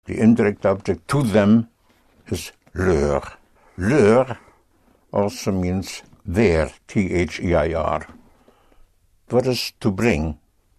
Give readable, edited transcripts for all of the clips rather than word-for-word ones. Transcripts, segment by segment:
The indirect object to them is leur. Leur also means their, T-H-E-I-R. What is to bring?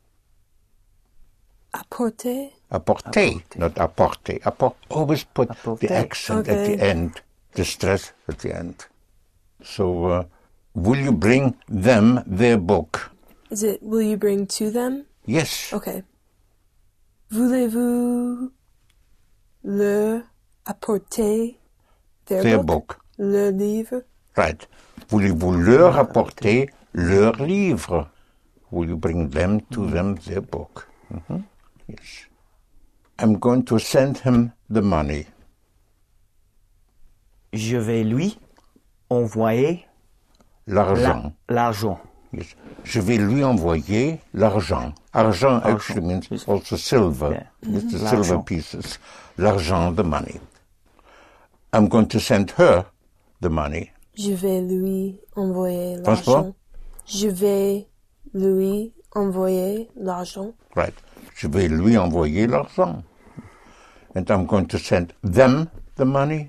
Apporter. Apporter, not apporter. Always put the accent at the end, the stress at the end. So, will you bring them their book? Is it, will you bring to them? Yes. Okay. Voulez-vous leur apporter their book? Le livre? Right. Voulez-vous leur apporter leur livre? Will you bring them to them their book? Mm-hmm. Yes. I'm going to send him the money. Je vais lui envoyer l'argent. L'argent. Yes. Je vais lui envoyer l'argent. Argent actually means also silver. Yeah. It's the silver pieces. L'argent, the money. I'm going to send her the money. Je vais lui envoyer François? l'argent. Je vais lui envoyer l'argent. Right. Je vais lui envoyer l'argent. And I'm going to send them the money.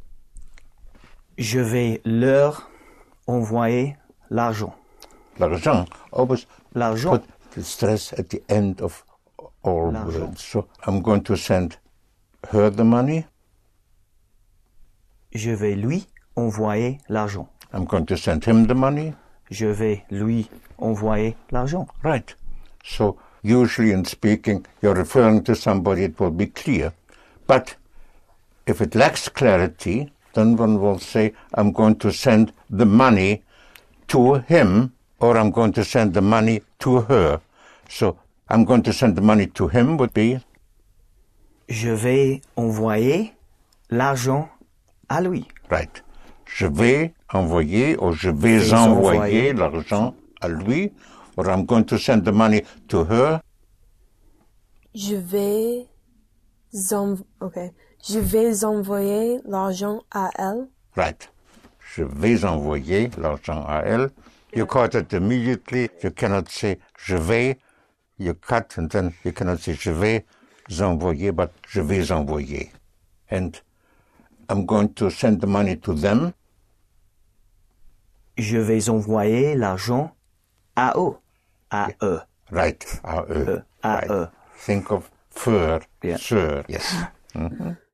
Je vais leur envoyer l'argent. L'argent. Always L'argent. put the stress at the end of all words. So I'm going to send her the money. Je vais lui envoyer l'argent. I'm going to send him the money. Je vais lui envoyer l'argent. Right. So usually in speaking, you're referring to somebody, it will be clear. But if it lacks clarity, then one will say, I'm going to send the money to him, or I'm going to send the money to her. So I'm going to send the money to him would be? Je vais envoyer l'argent à lui. Right. Je vais envoyer, or je vais envoyer l'argent à lui, or I'm going to send the money to her. Je vais envoyer l'argent à elle. Right. Je vais envoyer l'argent à elle. You caught it immediately. You cannot say je vais. You cut and then you cannot say je vais envoyer, but je vais envoyer. And I'm going to send the money to them. Je vais envoyer l'argent à eux. À eux. Right. À eux. À right. eux. Think of fur, Yeah. sir. Yes. Mm-hmm.